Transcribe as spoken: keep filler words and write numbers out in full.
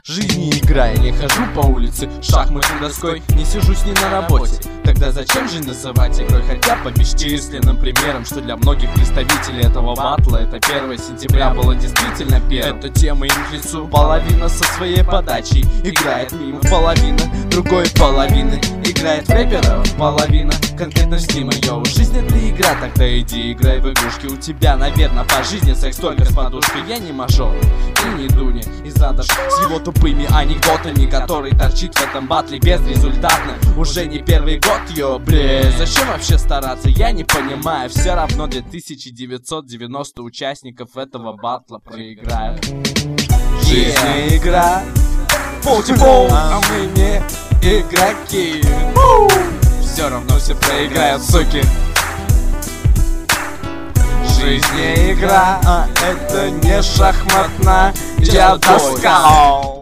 Жизнь не игра, я не хожу по улице шахматной доской, не сижу с ней на работе. Тогда зачем же называть игрой? Хотя по бесчисленным примерам, что для многих представителей этого батла это первое сентября было действительно первым. Эта тема им к лицу. Половина со своей подачей играет мимо, половина другой половины играет в рэперов, половина конкретно в Steam. Йоу, жизнь это игра, тогда иди играй в игрушки. У тебя, наверное, по жизни секс только с подушкой. Я не мажор и не Дуня из Адаш с его тупыми анекдотами, который торчит в этом батле безрезультатно уже не первый год. Йо, блин, зачем вообще стараться, я не понимаю. Все равно две тысячи девятьсот девяносто участников этого батла проиграют. Жизнь не игра, полтипол, а мы не игроки. Все равно все проиграют, суки. Жизнь не игра, а это не шахматная доска.